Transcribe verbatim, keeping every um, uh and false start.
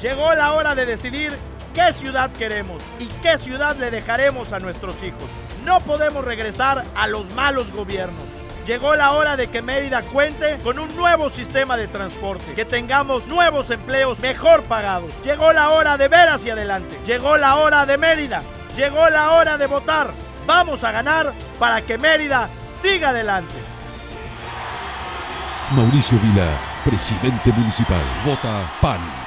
Llegó la hora de decidir qué ciudad queremos y qué ciudad le dejaremos a nuestros hijos. No podemos regresar a los malos gobiernos. Llegó la hora de que Mérida cuente con un nuevo sistema de transporte, que tengamos nuevos empleos mejor pagados. Llegó la hora de ver hacia adelante. Llegó la hora de Mérida. Llegó la hora de votar. Vamos a ganar para que Mérida siga adelante. Mauricio Vila, presidente municipal. Vota P A N.